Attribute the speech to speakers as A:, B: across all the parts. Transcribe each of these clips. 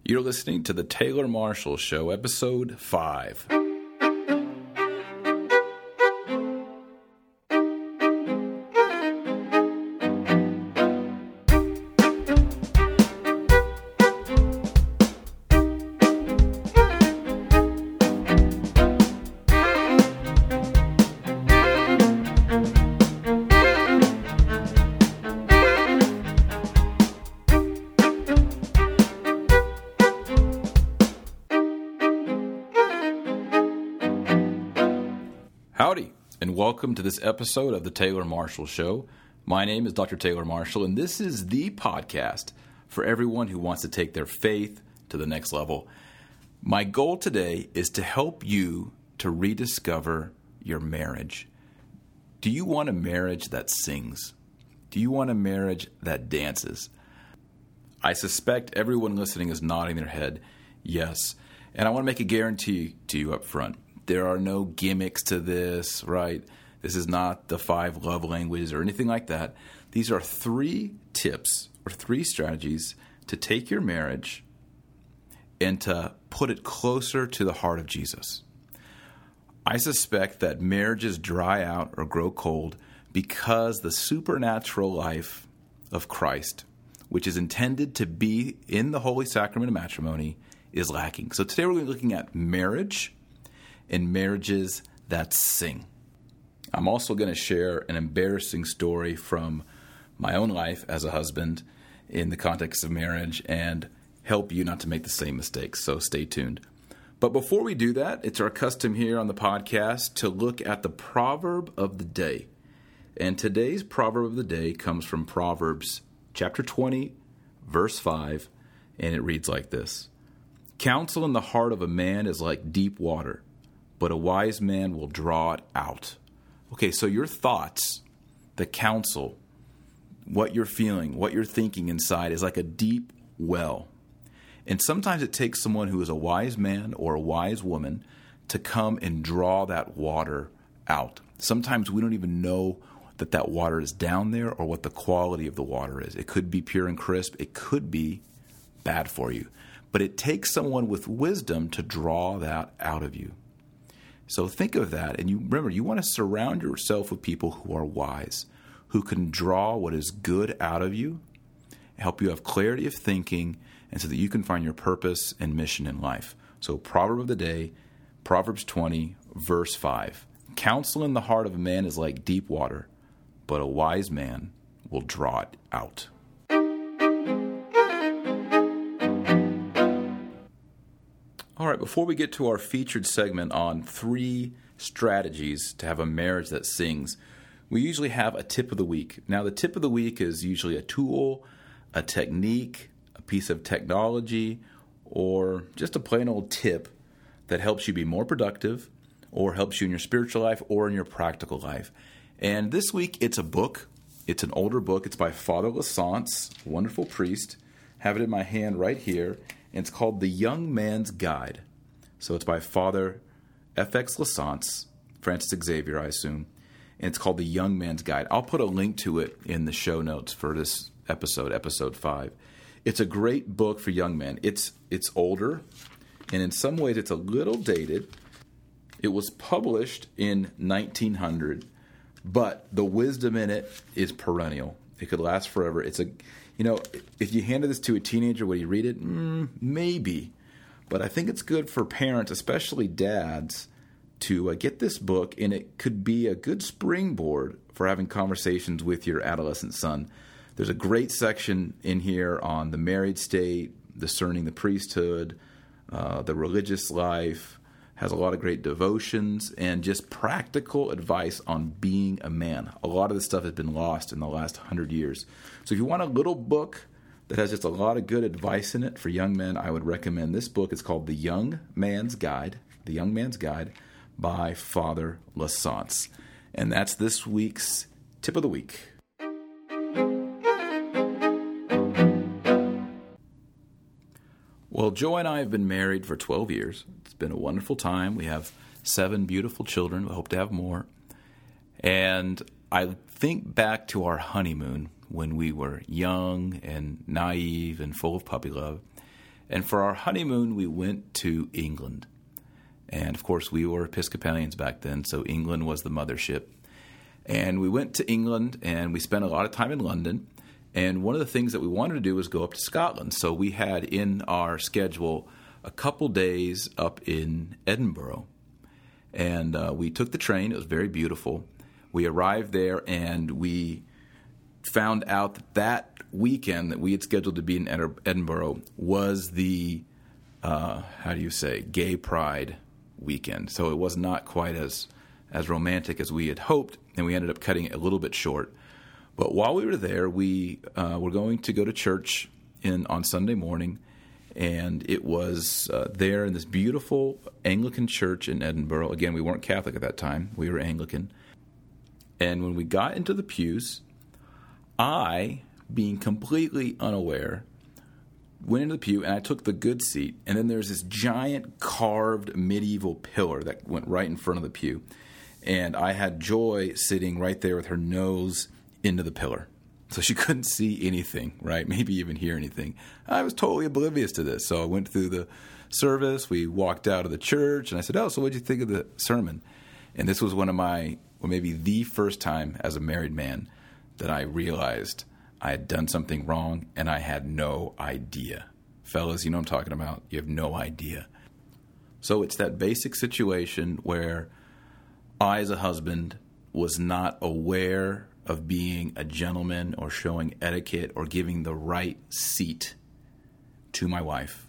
A: You're listening to The Taylor Marshall Show, Episode 5. Howdy, and welcome to this episode of The Taylor Marshall Show. My name is Dr. Taylor Marshall, and this is the podcast for everyone who wants to take their faith to the next level. My goal today is to help you to rediscover your marriage. Do you want a marriage that sings? Do you want a marriage that dances? I suspect everyone listening is nodding their head, yes. And I want to make a guarantee to you up front. There are no gimmicks to this, right? This is not the 5 love languages or anything like that. These are 3 tips or 3 strategies to take your marriage and to put it closer to the heart of Jesus. I suspect that marriages dry out or grow cold because the supernatural life of Christ, which is intended to be in the Holy Sacrament of Matrimony, is lacking. So today we're going to be looking at marriage and marriages that sing. I'm also going to share an embarrassing story from my own life as a husband in the context of marriage and help you not to make the same mistakes, so stay tuned. But before we do that, it's our custom here on the podcast to look at the proverb of the day. And today's proverb of the day comes from Proverbs chapter 20, verse 5, and it reads like this. Counsel in the heart of a man is like deep water, but a wise man will draw it out. Okay, so your thoughts, the counsel, what you're feeling, what you're thinking inside is like a deep well. And sometimes it takes someone who is a wise man or a wise woman to come and draw that water out. Sometimes we don't even know that that water is down there or what the quality of the water is. It could be pure and crisp. It could be bad for you. But it takes someone with wisdom to draw that out of you. So think of that, and you remember, you want to surround yourself with people who are wise, who can draw what is good out of you, help you have clarity of thinking, and so that you can find your purpose and mission in life. So proverb of the day, Proverbs 20, verse 5. Counsel in the heart of a man is like deep water, but a wise man will draw it out. All right, before we get to our featured segment on 3 strategies to have a marriage that sings, we usually have a tip of the week. Now, the tip of the week is usually a tool, a technique, a piece of technology, or just a plain old tip that helps you be more productive or helps you in your spiritual life or in your practical life. And this week, it's a book. It's an older book. It's by Father Lasance, wonderful priest. Have it in my hand right here. And it's called The Young Man's Guide. So it's by Father F.X. Lasance, Francis Xavier, I assume. And it's called The Young Man's Guide. I'll put a link to it in the show notes for this episode, episode 5. It's a great book for young men. It's older, and in some ways it's a little dated. It was published in 1900, but the wisdom in it is perennial. It could last forever. It's a... You know, if you handed this to a teenager, would he read it? Maybe. But I think it's good for parents, especially dads, to get this book, and it could be a good springboard for having conversations with your adolescent son. There's a great section in here on the married state, discerning the priesthood, the religious life, has a lot of great devotions, and just practical advice on being a man. A lot of this stuff has been lost in the last 100 years. So if you want a little book that has just a lot of good advice in it for young men, I would recommend this book. It's called The Young Man's Guide, The Young Man's Guide by Father Lasance. And that's this week's tip of the week. Well, Joy and I have been married for 12 years. It's been a wonderful time. We have 7 beautiful children. We hope to have more. And I think back to our honeymoon when we were young and naive and full of puppy love. And for our honeymoon, we went to England. And, of course, we were Episcopalians back then, so England was the mothership. And we went to England, and we spent a lot of time in London. And one of the things that we wanted to do was go up to Scotland. So we had in our schedule a couple days up in Edinburgh. And we took the train. It was very beautiful. We arrived there, and we found out that that weekend that we had scheduled to be in Edinburgh was the, gay pride weekend. So it was not quite as romantic as we had hoped, and we ended up cutting it a little bit short. But while we were there, we were going to go to church on Sunday morning, and it was there in this beautiful Anglican church in Edinburgh. Again, we weren't Catholic at that time. We were Anglican. And when we got into the pews, I, being completely unaware, went into the pew, and I took the good seat. And then there's this giant carved medieval pillar that went right in front of the pew. And I had Joy sitting right there with her nose into the pillar. So she couldn't see anything, right? Maybe even hear anything. I was totally oblivious to this. So I went through the service. We walked out of the church, and I said, so what did you think of the sermon? And this was one of my, or maybe the first time as a married man that I realized I had done something wrong, and I had no idea. Fellas, you know what I'm talking about. You have no idea. So it's that basic situation where I, as a husband, was not aware of being a gentleman or showing etiquette or giving the right seat to my wife,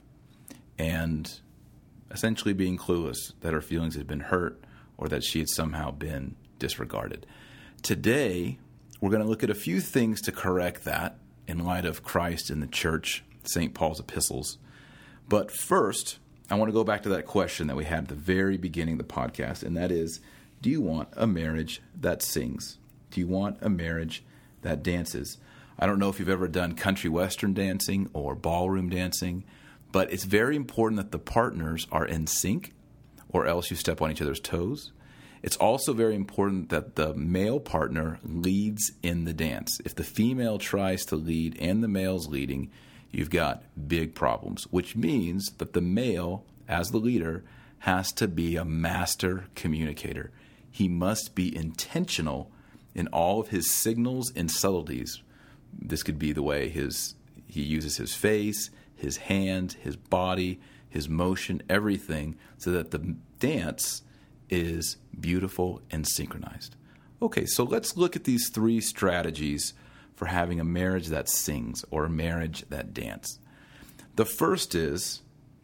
A: and essentially being clueless that her feelings had been hurt or that she had somehow been disregarded. Today, we're going to look at a few things to correct that in light of Christ and the church, St. Paul's epistles. But first, I want to go back to that question that we had at the very beginning of the podcast, and that is, do you want a marriage that sings? Do you want a marriage that dances? I don't know if you've ever done country western dancing or ballroom dancing, but it's very important that the partners are in sync, or else you step on each other's toes. It's also very important that the male partner leads in the dance. If the female tries to lead and the male's leading, you've got big problems, which means that the male, as the leader, has to be a master communicator. He must be intentional in all of his signals and subtleties. This could be the way he uses his face, his hand, his body, his motion, everything, so that the dance is beautiful and synchronized. Okay, so let's look at these three strategies for having a marriage that sings or a marriage that dances. The first is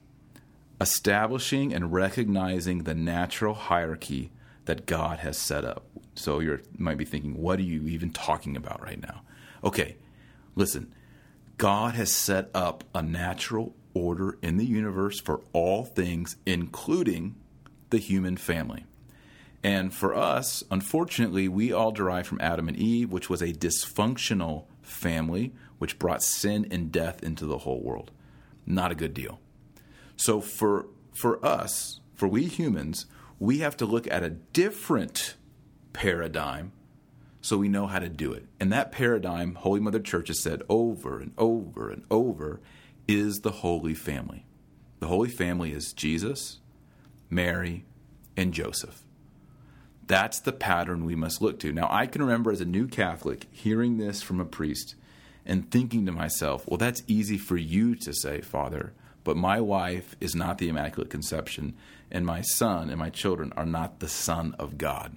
A: establishing and recognizing the natural hierarchy that God has set up. So you might be thinking, what are you even talking about right now? Okay, listen. God has set up a natural order in the universe for all things, including the human family. And for us, unfortunately, we all derive from Adam and Eve, which was a dysfunctional family, which brought sin and death into the whole world. Not a good deal. So for us, for we humans, we have to look at a different paradigm so we know how to do it. And that paradigm, Holy Mother Church has said over and over and over, is the Holy Family. The Holy Family is Jesus, Mary, and Joseph. That's the pattern we must look to. Now, I can remember as a new Catholic hearing this from a priest and thinking to myself, well, that's easy for you to say, Father, but my wife is not the Immaculate Conception, and my son and my children are not the Son of God.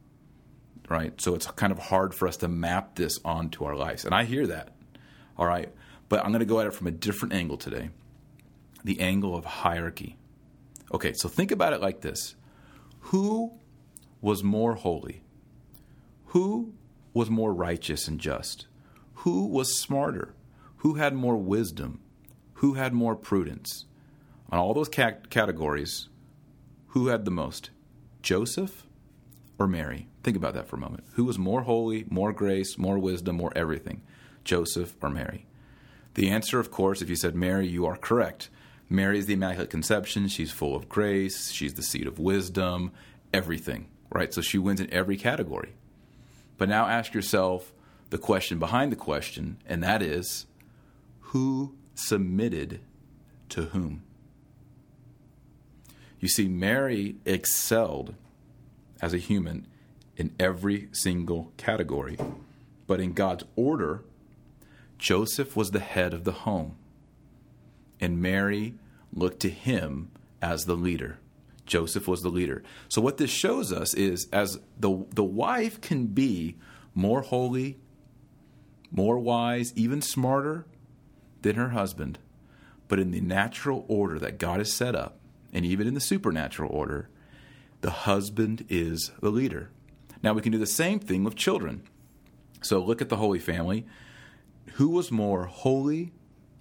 A: Right? So it's kind of hard for us to map this onto our lives. And I hear that. All right? But I'm going to go at it from a different angle today. The angle of hierarchy. Okay, so think about it like this. Who was more holy? Who was more righteous and just? Who was smarter? Who had more wisdom? Who had more prudence? On all those categories, who had the most? Joseph or Mary? Think about that for a moment. Who was more holy, more grace, more wisdom, more everything? Joseph or Mary? The answer, of course, if you said Mary, you are correct. Mary is the Immaculate Conception. She's full of grace. She's the seat of wisdom, everything, right? So she wins in every category. But now ask yourself the question behind the question, and that is, who submitted to whom? You see, Mary excelled as a human in every single category. But in God's order, Joseph was the head of the home, and Mary looked to him as the leader. Joseph was the leader. So what this shows us is, as the wife can be more holy, more wise, even smarter than her husband, but in the natural order that God has set up, and even in the supernatural order, the husband is the leader. Now we can do the same thing with children. So look at the Holy Family. Who was more holy,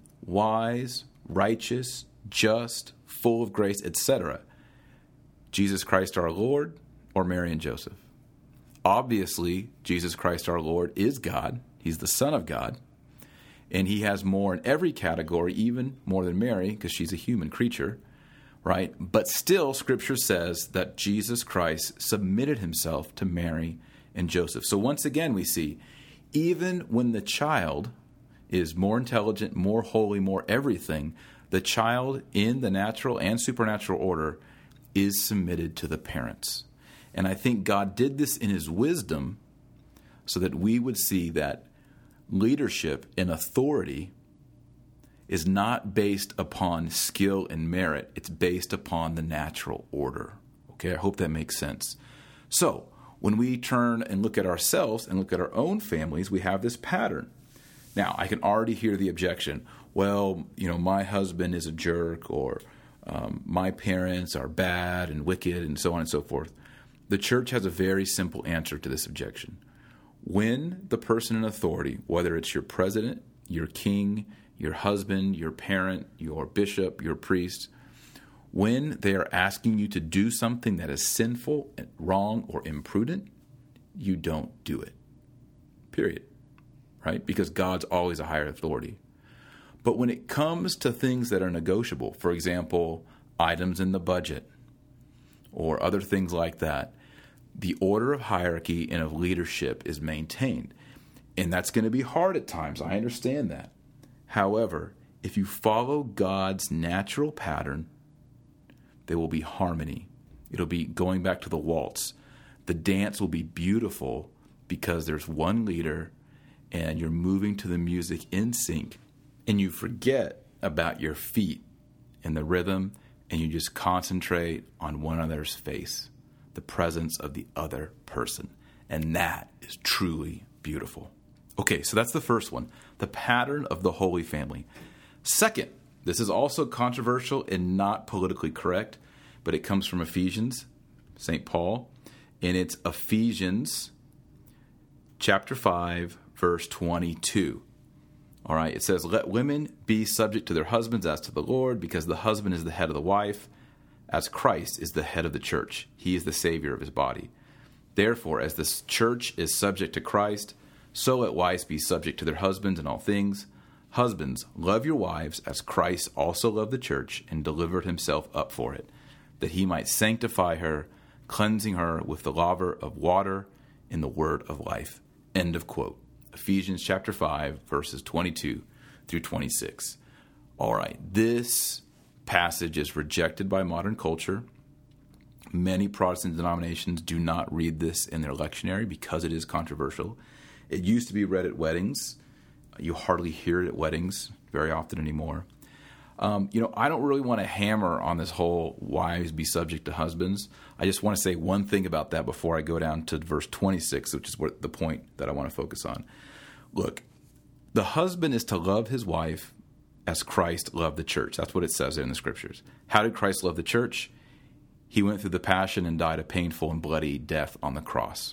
A: wise, righteous, just, full of grace, etc.? Jesus Christ our Lord or Mary and Joseph? Obviously, Jesus Christ our Lord is God. He's the Son of God. And he has more in every category, even more than Mary, because she's a human creature, right? But still, Scripture says that Jesus Christ submitted himself to Mary and Joseph. So once again, we see, even when the child is more intelligent, more holy, more everything, the child in the natural and supernatural order is submitted to the parents. And I think God did this in his wisdom so that we would see that leadership and authority is not based upon skill and merit. It's based upon the natural order. Okay, I hope that makes sense. So, when we turn and look at ourselves and look at our own families, we have this pattern. Now, I can already hear the objection. Well, my husband is a jerk, or my parents are bad and wicked, and so on and so forth. The church has a very simple answer to this objection. When the person in authority, whether it's your president, your king, your husband, your parent, your bishop, your priest, when they are asking you to do something that is sinful, wrong, or imprudent, you don't do it. Period. Right? Because God's always a higher authority. But when it comes to things that are negotiable, for example, items in the budget or other things like that, the order of hierarchy and of leadership is maintained. And that's going to be hard at times. I understand that. However, if you follow God's natural pattern, there will be harmony. It'll be going back to the waltz. The dance will be beautiful because there's one leader and you're moving to the music in sync, and you forget about your feet and the rhythm, and you just concentrate on one another's face, the presence of the other person. And that is truly beautiful. Okay, so that's the first one, the pattern of the Holy Family. Second, this is also controversial and not politically correct, but it comes from Ephesians, St. Paul, and it's Ephesians chapter 5, verse 22. All right, it says, "Let women be subject to their husbands as to the Lord, because the husband is the head of the wife, as Christ is the head of the church. He is the Savior of his body. Therefore, as the church is subject to Christ, so let wives be subject to their husbands in all things. Husbands, love your wives as Christ also loved the church and delivered himself up for it, that he might sanctify her, cleansing her with the laver of water in the word of life." End of quote. Ephesians chapter 5, verses 22 through 26. All right, this passage is rejected by modern culture. Many Protestant denominations do not read this in their lectionary because it is controversial. It used to be read at weddings. You hardly hear it at weddings very often anymore. I don't really want to hammer on this whole wives be subject to husbands. I just want to say one thing about that before I go down to verse 26, which is the point that I want to focus on. Look, the husband is to love his wife as Christ loved the church. That's what it says there in the scriptures. How did Christ love the church? He went through the passion and died a painful and bloody death on the cross.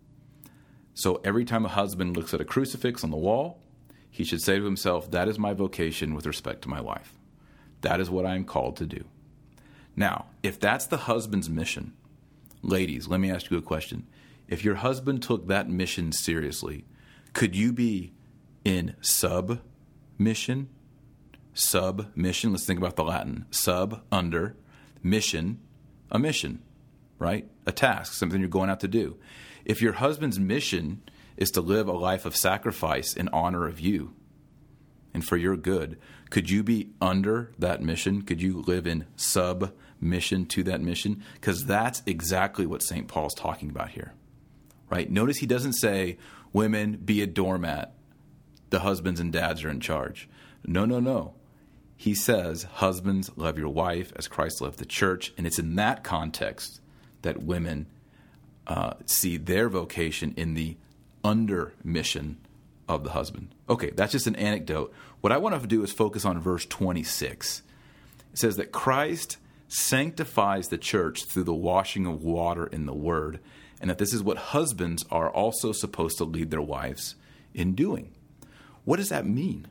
A: So every time a husband looks at a crucifix on the wall, he should say to himself, that is my vocation with respect to my wife. That is what I am called to do. Now, if that's the husband's mission, ladies, let me ask you a question. If your husband took that mission seriously, could you be in submission? Submission, let's think about the Latin. Sub, under, mission, a mission, right? A task, something you're going out to do. If your husband's mission is to live a life of sacrifice in honor of you and for your good, Could you be under that mission? Could you live in submission to that mission? Because that's exactly what St. Paul's talking about here, right? Notice he doesn't say, women, be a doormat. The husbands and dads are in charge. No. He says, husbands, love your wife as Christ loved the church. And it's in that context that women see their vocation in the under mission of the husband. Okay, that's just an anecdote. What I want to do is focus on verse 26. It says that Christ sanctifies the church through the washing of water in the word, and that this is what husbands are also supposed to lead their wives in doing. What does that mean?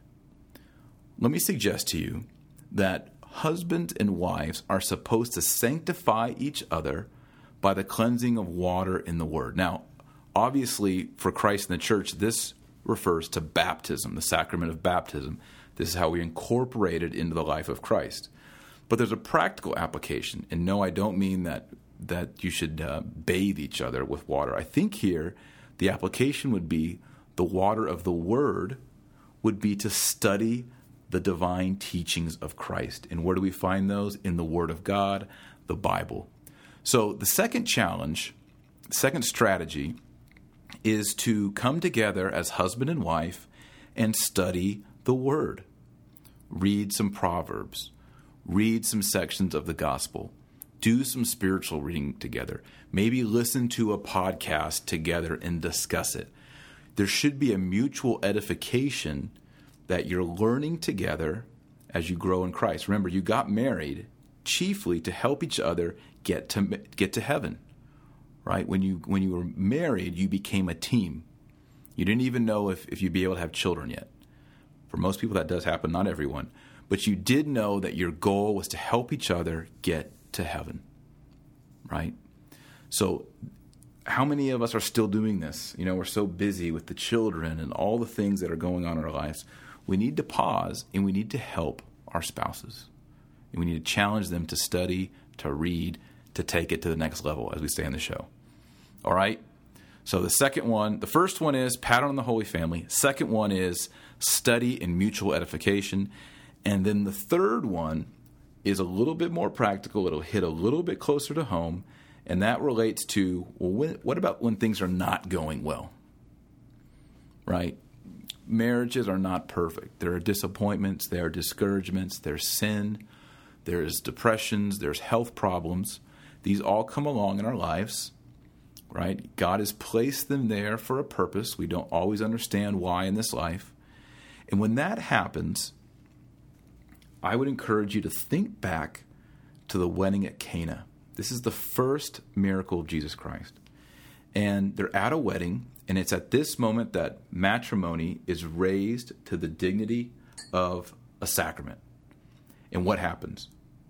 A: Let me suggest to you that husbands and wives are supposed to sanctify each other by the cleansing of water in the word. Now, obviously, for Christ and the church, this refers to baptism, the sacrament of baptism. This is how we incorporate it into the life of Christ. But there's a practical application. And no, I don't mean that you should bathe each other with water. I think here the application would be the water of the word would be to study the divine teachings of Christ. And where do we find those? In the Word of God, the Bible. So the second challenge, second strategy, is to come together as husband and wife and study the Word. Read some Proverbs. Read some sections of the Gospel. Do some spiritual reading together. Maybe listen to a podcast together and discuss it. There should be a mutual edification that you're learning together as you grow in Christ. Remember, you got married chiefly to help each other get to heaven, right? When you were married, you became a team. You didn't even know if you'd be able to have children yet. For most people, that does happen, not everyone. But you did know that your goal was to help each other get to heaven, right? So how many of us are still doing this? We're so busy with the children and all the things that are going on in our lives. We need to pause and we need to help our spouses. And we need to challenge them to study, to read, to take it to the next level, as we say in the show. All right? So the first one is pattern on the Holy Family. Second one is study and mutual edification. And then the third one is a little bit more practical. It'll hit a little bit closer to home. And that relates to, what about when things are not going well? Right? Marriages are not perfect. There are disappointments, there are discouragements, there's sin, there's depressions, there's health problems. These all come along in our lives, right? God has placed them there for a purpose. We don't always understand why in this life. And when that happens, I would encourage you to think back to the wedding at Cana. This is the first miracle of Jesus Christ. And they're at a wedding, and it's at this moment that matrimony is raised to the dignity of a sacrament. And what happens?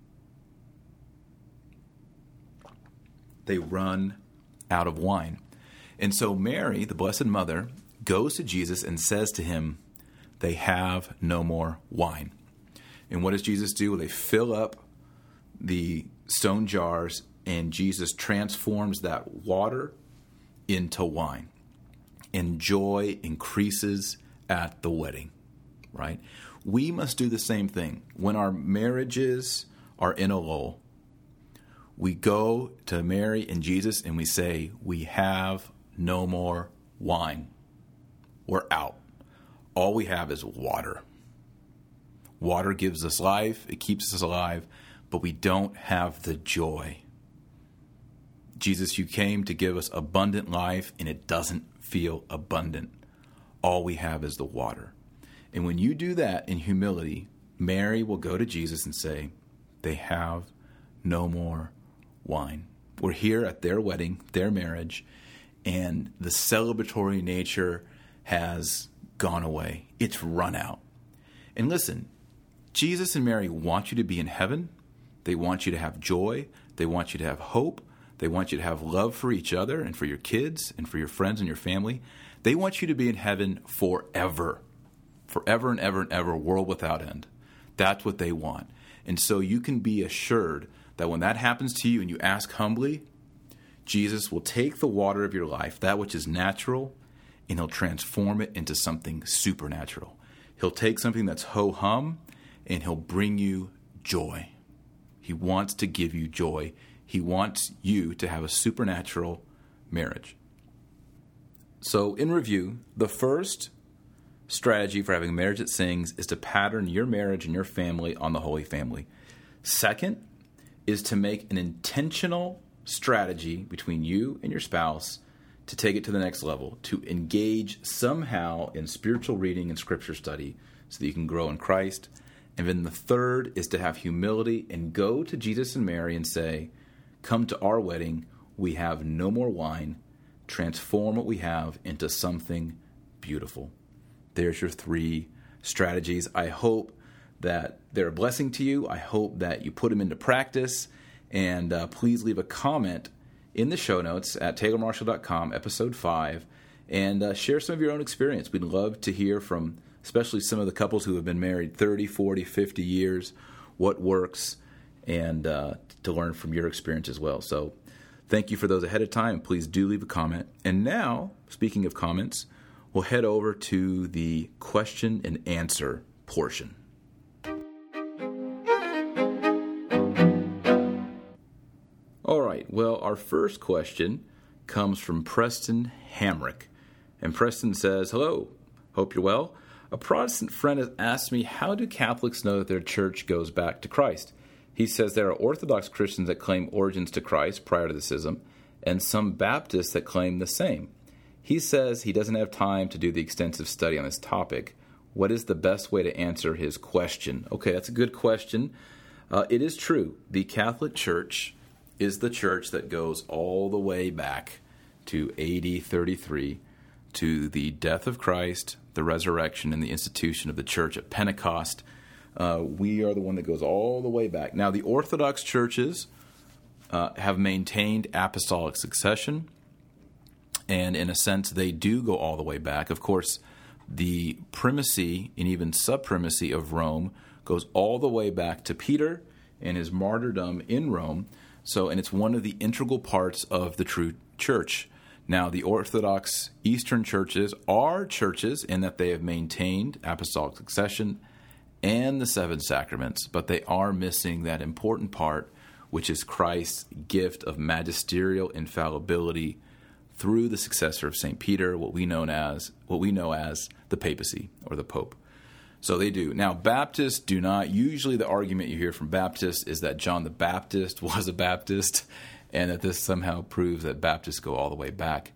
A: They run out of wine. And so Mary, the Blessed Mother, goes to Jesus and says to him, they have no more wine. And what does Jesus do? They fill up the stone jars, and Jesus transforms that water into wine. And joy increases at the wedding, right? We must do the same thing. When our marriages are in a lull, we go to Mary and Jesus and we say, we have no more wine. We're out. All we have is water. Water gives us life. It keeps us alive. But we don't have the joy. Jesus, you came to give us abundant life, and it doesn't feel abundant. All we have is the water. And when you do that in humility, Mary will go to Jesus and say, they have no more wine. We're here at their wedding, their marriage, and the celebratory nature has gone away. It's run out. And listen, Jesus and Mary want you to be in heaven. They want you to have joy. They want you to have hope. They want you to have love for each other and for your kids and for your friends and your family. They want you to be in heaven forever. Forever and ever and ever, world without end. That's what they want. And so you can be assured that when that happens to you and you ask humbly, Jesus will take the water of your life, that which is natural, and he'll transform it into something supernatural. He'll take something that's ho-hum, and he'll bring you joy. He wants to give you joy. He wants you to have a supernatural marriage. So in review, the first strategy for having a marriage that sings is to pattern your marriage and your family on the Holy Family. Second is to make an intentional strategy between you and your spouse to take it to the next level, to engage somehow in spiritual reading and scripture study so that you can grow in Christ. And then the third is to have humility and go to Jesus and Mary and say, come to our wedding, we have no more wine, transform what we have into something beautiful. There's your 3 strategies. I hope that they're a blessing to you. I hope that you put them into practice. And please leave a comment in the show notes at taylormarshall.com, episode 5, and share some of your own experience. We'd love to hear from especially some of the couples who have been married 30, 40, 50 years, what works, and to learn from your experience as well. So thank you for those ahead of time, and please do leave a comment. And now, speaking of comments, we'll head over to the question and answer portion. All right, well, our first question comes from Preston Hamrick. And Preston says, hello, hope you're well. A Protestant friend has asked me, how do Catholics know that their church goes back to Christ? He says there are Orthodox Christians that claim origins to Christ prior to the schism, and some Baptists that claim the same. He says he doesn't have time to do the extensive study on this topic. What is the best way to answer his question? Okay, that's a good question. It is true. The Catholic Church is the church that goes all the way back to AD 33, to the death of Christ, the resurrection, and the institution of the church at Pentecost. We are the one that goes all the way back. Now, the Orthodox churches have maintained apostolic succession, and in a sense, they do go all the way back. Of course, the primacy and even supremacy of Rome goes all the way back to Peter and his martyrdom in Rome. So, and it's one of the integral parts of the true church. Now, the Orthodox Eastern churches are churches in that they have maintained apostolic succession and the 7 sacraments, but they are missing that important part, which is Christ's gift of magisterial infallibility through the successor of St. Peter, what we know as the papacy or the Pope. So they do. Now, Baptists do not. Usually the argument you hear from Baptists is that John the Baptist was a Baptist and that this somehow proves that Baptists go all the way back.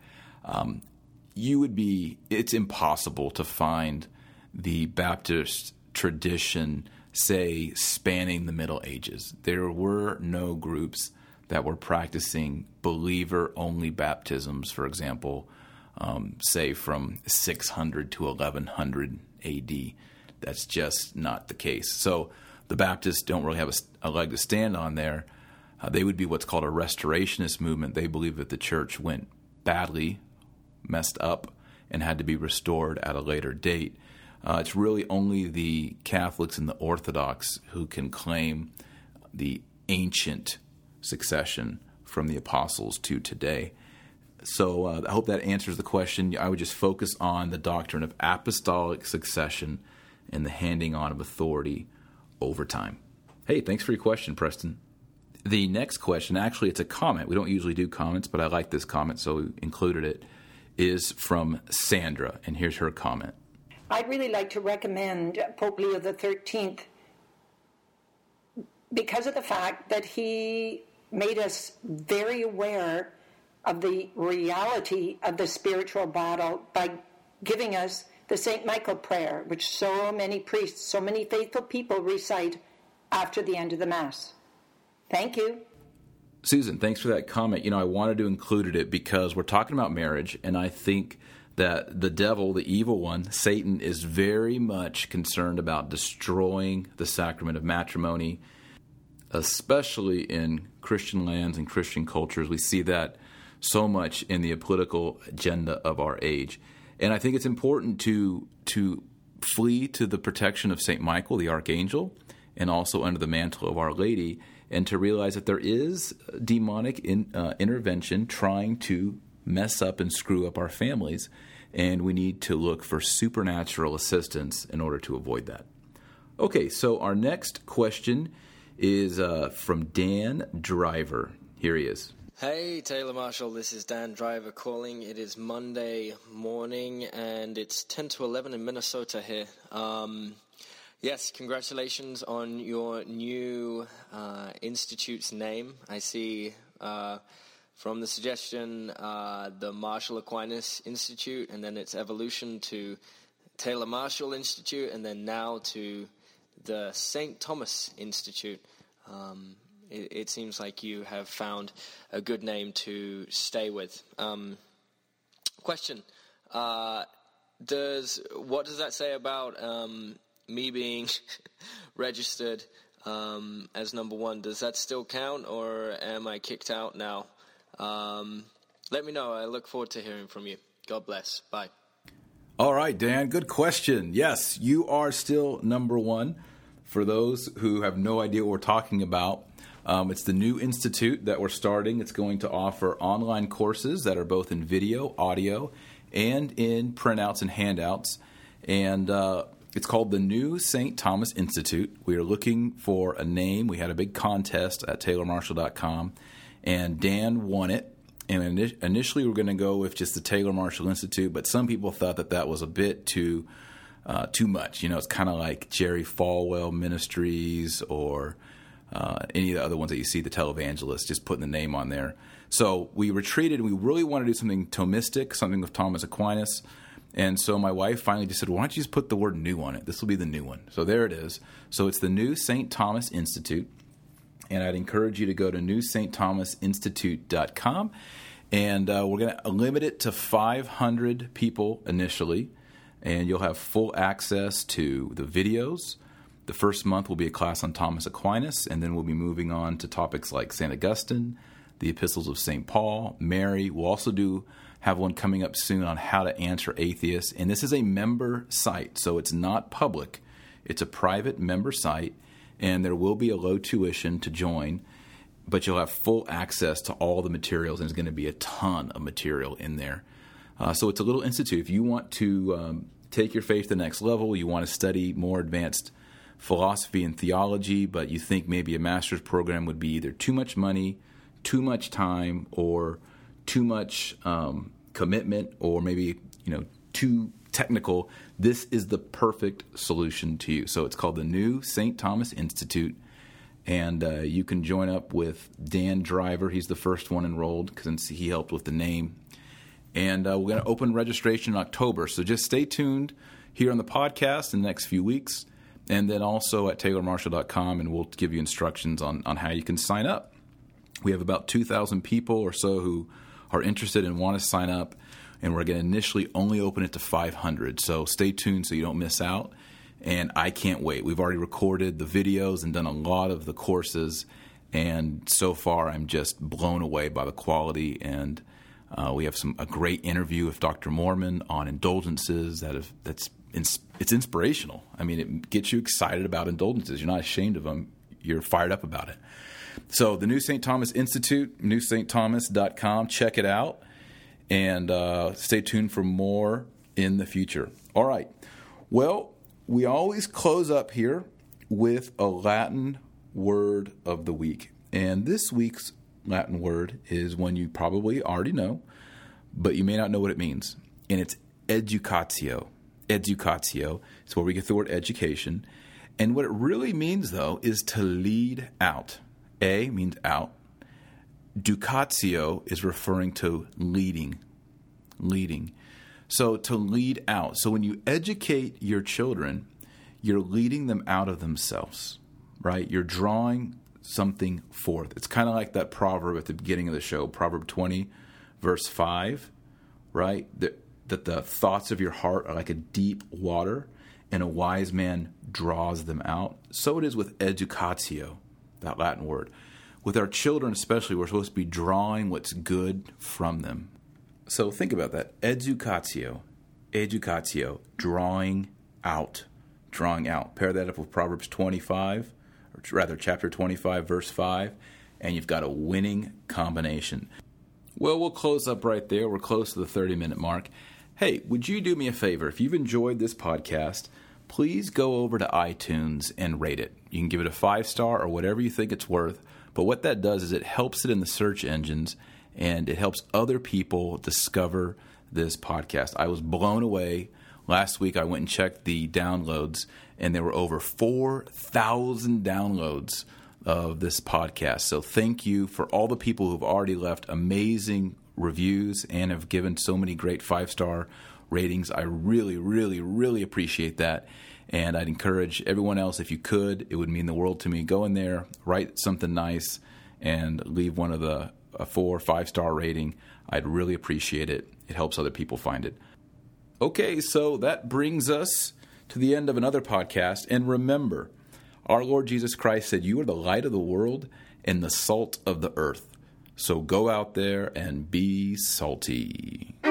A: It's impossible to find the Baptist tradition, say, spanning the Middle Ages. There were no groups that were practicing believer-only baptisms, for example, say from 600 to 1100 A.D., That's just not the case. So the Baptists don't really have a leg to stand on there. They would be what's called a restorationist movement. They believe that the church went badly, messed up, and had to be restored at a later date. It's really only the Catholics and the Orthodox who can claim the ancient succession from the apostles to today. So I hope that answers the question. I would just focus on the doctrine of apostolic succession and the handing on of authority over time. Hey, thanks for your question, Preston. The next question, actually it's a comment. We don't usually do comments, but I like this comment, so we included it, is from Sandra, and here's her comment.
B: I'd really like to recommend Pope Leo XIII because of the fact that he made us very aware of the reality of the spiritual battle by giving us the St. Michael prayer, which so many priests, so many faithful people recite after the end of the Mass. Thank you.
A: Susan, thanks for that comment. I wanted to include it because we're talking about marriage, and I think that the devil, the evil one, Satan, is very much concerned about destroying the sacrament of matrimony, especially in Christian lands and Christian cultures. We see that so much in the political agenda of our age. And I think it's important to flee to the protection of St. Michael, the archangel, and also under the mantle of Our Lady, and to realize that there is demonic intervention trying to mess up and screw up our families, and we need to look for supernatural assistance in order to avoid that. Okay, so our next question is from Dan Driver. Here he is.
C: Hey, Taylor Marshall, this is Dan Driver calling. It is Monday morning, and it's 10 to 11 in Minnesota here. Yes, congratulations on your new institute's name. I see from the suggestion the Marshall Aquinas Institute, and then its evolution to Taylor Marshall Institute, and then now to the St. Thomas Institute. It seems like you have found a good name to stay with. Question: what does that say about me being registered as number one? Does that still count, or am I kicked out now? Let me know. I look forward to hearing from you. God bless. Bye.
A: All right, Dan, good question. Yes, you are still number one. For those who have no idea what we're talking about, it's the new institute that we're starting. It's going to offer online courses that are both in video, audio, and in printouts and handouts. And it's called the New St. Thomas Institute. We are looking for a name. We had a big contest at TaylorMarshall.com, and Dan won it. And initially we were going to go with just the Taylor Marshall Institute, but some people thought that was a bit too much. You know, it's kind of like Jerry Falwell Ministries or any of the other ones that you see, the televangelists, just putting the name on there. So we retreated. We really wanted to do something Thomistic, something with Thomas Aquinas. And so my wife finally just said, why don't you just put the word new on it? This will be the new one. So there it is. So it's the New St. Thomas Institute. And I'd encourage you to go to newstthomasinstitute.com. And we're going to limit it to 500 people initially. And you'll have full access to the videos. The first month will be a class on Thomas Aquinas, and then we'll be moving on to topics like St. Augustine, the epistles of St. Paul, Mary. We'll also have one coming up soon on how to answer atheists. And this is a member site, so it's not public. It's a private member site, and there will be a low tuition to join, but you'll have full access to all the materials, and there's going to be a ton of material in there. So it's a little institute. If you want to take your faith to the next level, you want to study more advanced philosophy and theology, but you think maybe a master's program would be either too much money, too much time, or too much commitment, or maybe too technical, this is the perfect solution to you. So it's called the New St. Thomas Institute, and you can join up with Dan Driver. He's the first one enrolled because he helped with the name. And we're going to open registration in October. So just stay tuned here on the podcast in the next few weeks, and then also at TaylorMarshall.com, and we'll give you instructions on how you can sign up. We have about 2,000 people or so who are interested and want to sign up, and we're going to initially only open it to 500. So stay tuned so you don't miss out. And I can't wait. We've already recorded the videos and done a lot of the courses, and so far I'm just blown away by the quality. And we have a great interview with Dr. Mormon on indulgences it's inspirational. I mean, it gets you excited about indulgences. You're not ashamed of them. You're fired up about it. So the New St. Thomas Institute, newstthomas.com. Check it out, and stay tuned for more in the future. All right. Well, we always close up here with a Latin word of the week. And this week's Latin word is one you probably already know, but you may not know what it means. And it's educatio. Educatio. It's where we get the word education. And what it really means, though, is to lead out. A means out. Ducatio is referring to leading. So to lead out. So when you educate your children, you're leading them out of themselves, right? You're drawing something forth. It's kind of like that proverb at the beginning of the show, Proverb 20, verse 5, right? That the thoughts of your heart are like a deep water, and a wise man draws them out. So it is with educatio, that Latin word. With our children especially, we're supposed to be drawing what's good from them. So think about that. Educatio, drawing out. Pair that up with Proverbs 25, or rather chapter 25, verse 5, and you've got a winning combination. Well, we'll close up right there. We're close to the 30-minute mark. Hey, would you do me a favor? If you've enjoyed this podcast, please go over to iTunes and rate it. You can give it a 5-star or whatever you think it's worth. But what that does is it helps it in the search engines, and it helps other people discover this podcast. I was blown away. Last week I went and checked the downloads, and there were over 4,000 downloads of this podcast. So thank you for all the people who've already left amazing reviews and have given so many great 5-star ratings. I really, really, really appreciate that. And I'd encourage everyone else, if you could, it would mean the world to me. Go in there, write something nice, and leave one of a 4 or 5-star rating. I'd really appreciate it. It helps other people find it. Okay, so that brings us to the end of another podcast. And remember, our Lord Jesus Christ said, "You are the light of the world and the salt of the earth." So go out there and be salty.